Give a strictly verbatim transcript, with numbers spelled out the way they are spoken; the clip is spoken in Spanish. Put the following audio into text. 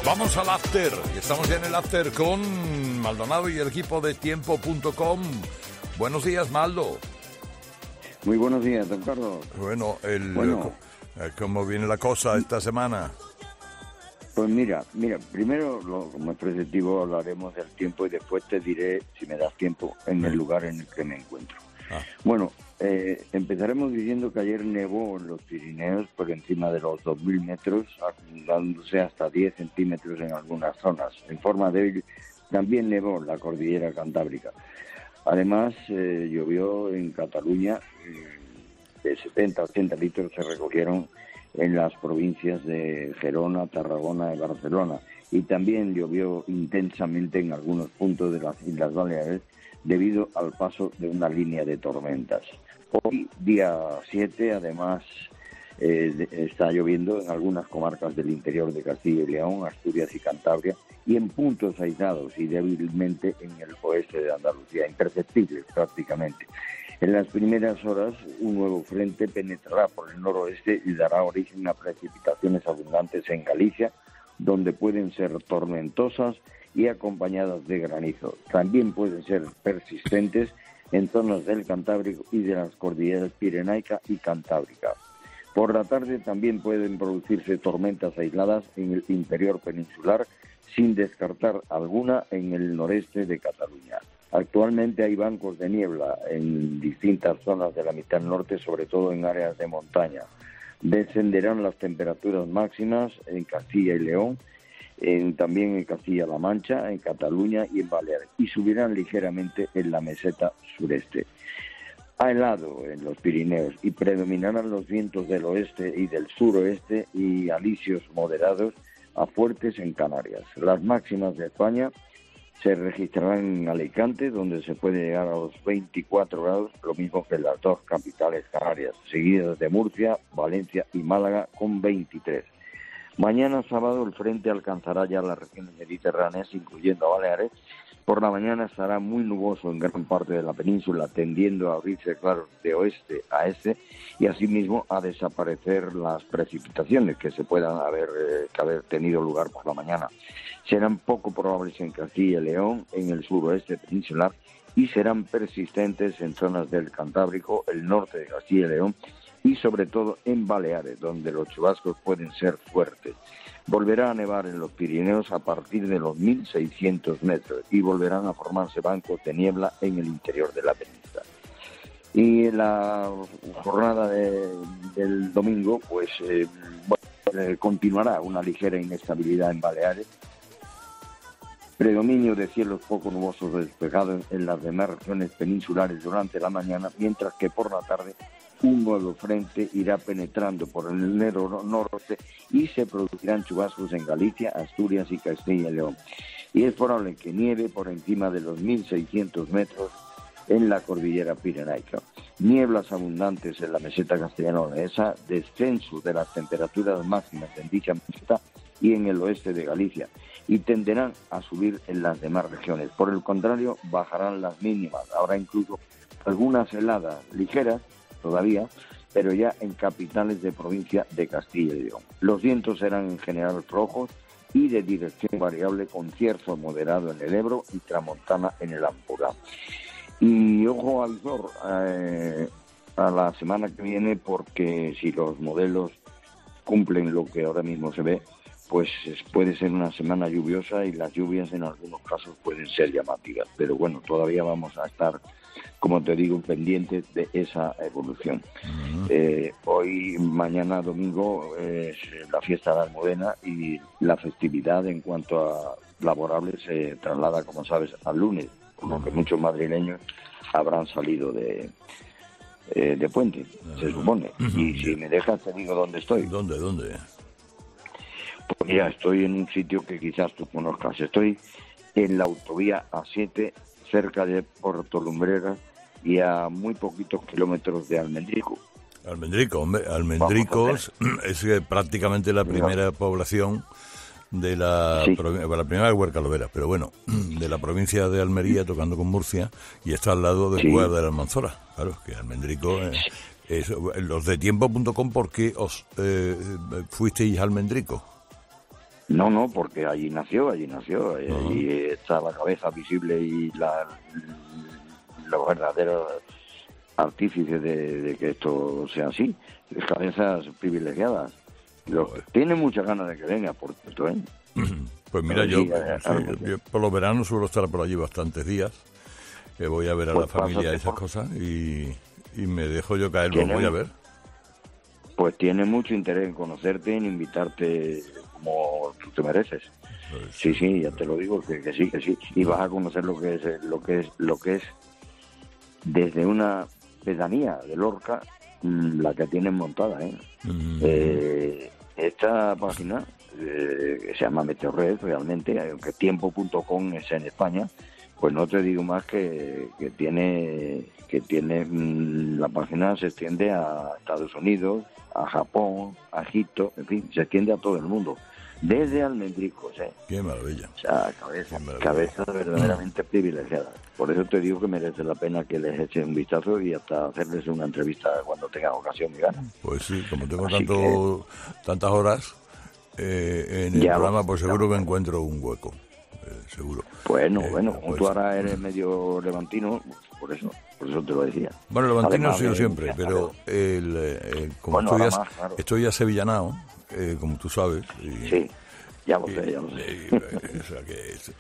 Vamos al after. Estamos ya en el after con Maldonado y el equipo de tiempo punto com. Buenos días, Maldo. Muy buenos días, don Carlos. Bueno, el, bueno, ¿cómo viene la cosa esta semana? Pues mira, mira, primero, lo, como es preceptivo, hablaremos del tiempo y después te diré, si me das tiempo, en el lugar en el que me encuentro. Ah. Bueno, eh, empezaremos diciendo que ayer nevó en los Pirineos por encima de los dos mil metros, acumulándose hasta diez centímetros en algunas zonas. En forma débil también nevó en la cordillera cantábrica. Además, eh, llovió en Cataluña, eh, de setenta a ochenta litros se recogieron en las provincias de Gerona, Tarragona y Barcelona. Y también llovió intensamente en algunos puntos de las Islas Baleares debido al paso de una línea de tormentas. Hoy, día siete, además, eh, está lloviendo en algunas comarcas del interior de Castilla y León, Asturias y Cantabria, y en puntos aislados y débilmente en el oeste de Andalucía, imperceptibles prácticamente. En las primeras horas, un nuevo frente penetrará por el noroeste y dará origen a precipitaciones abundantes en Galicia, donde pueden ser tormentosas y acompañadas de granizo. También pueden ser persistentes en zonas del Cantábrico y de las cordilleras Pirenaica y Cantábrica. Por la tarde también pueden producirse tormentas aisladas en el interior peninsular, sin descartar alguna en el noreste de Cataluña. Actualmente hay bancos de niebla en distintas zonas de la mitad norte, sobre todo en áreas de montaña. Descenderán las temperaturas máximas en Castilla y León, en, también en Castilla-La Mancha, en Cataluña y en Baleares, y subirán ligeramente en la meseta sureste. Ha helado en los Pirineos y predominarán los vientos del oeste y del suroeste y alisios moderados a fuertes en Canarias. Las máximas de España se registrarán en Alicante, donde se puede llegar a los veinticuatro grados, lo mismo que en las dos capitales canarias, seguidas de Murcia, Valencia y Málaga con veintitrés. Mañana sábado el frente alcanzará ya las regiones mediterráneas, incluyendo a Baleares. Por la mañana estará muy nuboso en gran parte de la península, tendiendo a abrirse claros de oeste a este y asimismo a desaparecer las precipitaciones que se puedan haber, eh, que haber tenido lugar por la mañana. Serán poco probables en Castilla y León, en el suroeste peninsular, y serán persistentes en zonas del Cantábrico, el norte de Castilla y León y sobre todo en Baleares, donde los chubascos pueden ser fuertes. Volverá a nevar en los Pirineos a partir de los mil seiscientos metros y volverán a formarse bancos de niebla en el interior de la península. Y en la jornada de, del domingo, pues eh, bueno, eh, continuará una ligera inestabilidad en Baleares, predominio de cielos poco nubosos despejados en las demás regiones peninsulares durante la mañana, mientras que por la tarde un nuevo frente irá penetrando por el norte y se producirán chubascos en Galicia, Asturias y Castilla y León. Y es probable que nieve por encima de los mil seiscientos metros en la cordillera Pirenaica. Nieblas abundantes en la meseta castellano-leonesa, descenso de las temperaturas máximas en dicha meseta y en el oeste de Galicia, y tenderán a subir en las demás regiones. Por el contrario, bajarán las mínimas. Habrá incluso algunas heladas ligeras todavía, pero ya en capitales de provincia de Castilla y León. Los vientos serán en general flojos y de dirección variable, con cierzo moderado en el Ebro y tramontana en el Ampurdá. Y ojo al visor eh, a la semana que viene, porque si los modelos cumplen lo que ahora mismo se ve, pues puede ser una semana lluviosa y las lluvias en algunos casos pueden ser llamativas. Pero bueno, todavía vamos a estar, como te digo, pendientes de esa evolución. Uh-huh. Eh, hoy, mañana, domingo, es la fiesta de Almudena y la festividad en cuanto a laborables se traslada, como sabes, al lunes, por lo que muchos madrileños habrán salido de, eh, de puente, uh-huh. se supone. Uh-huh. Y si me dejas, te digo dónde estoy. ¿Dónde, dónde? Pues ya estoy en un sitio que quizás tú conozcas. Estoy en la autovía A siete, cerca de Porto Lumbreras y a muy poquitos kilómetros de Almendrico. Almendrico, hombre, Almendrico es prácticamente la primera población de la, sí. la primera de Huercalovera, pero bueno, de la provincia de Almería, tocando con Murcia, y está al lado de Cuadra sí. de la Almanzora. Claro, que Almendrico es, es los de tiempo punto com, ¿por qué os eh, fuisteis a Almendrico? No, no, porque allí nació, allí nació, uh-huh. y está la cabeza visible y la, los verdaderos artífices de, de que esto sea así, cabezas privilegiadas. Lo, tiene muchas ganas de que venga, por cierto, ¿eh? Pues mira, yo, sí, yo por los veranos suelo estar por allí bastantes días, que voy a ver a pues la familia y esas por... cosas, y, y me dejo yo caer, lo voy a ver. Pues tiene mucho interés en conocerte, en invitarte como tú te mereces. Pues, sí, sí, ya te lo digo, que, que sí, que sí. Y vas a conocer lo que es, lo que es, lo que es desde una pedanía de Lorca, la que tienen montada, ¿eh? Mm. eh esta página eh, que se llama Meteorred, realmente, aunque tiempo punto com es en España, pues no te digo más que, que tiene que tiene mmm, la página se extiende a Estados Unidos, a Japón, a Egipto, en fin, se extiende a todo el mundo, desde Almendricos, ¿eh? Qué maravilla. O sea, cabeza, cabeza verdaderamente privilegiada. Por eso te digo que merece la pena que les echen un vistazo y hasta hacerles una entrevista cuando tengan ocasión y ganas. Pues sí, como tengo tanto que... tantas horas eh, en el ya, programa, pues seguro ya. que encuentro un hueco. Eh, seguro. Bueno, eh, bueno, como pues, tú ahora eres medio levantino, por eso, por eso te lo decía. Bueno, levantino he sido siempre, de... pero el, el, como bueno, estoy, más, claro. estoy asevillanado, eh, como tú sabes. Y, sí, ya lo sé, ya lo sé. Y, y, o sea que es,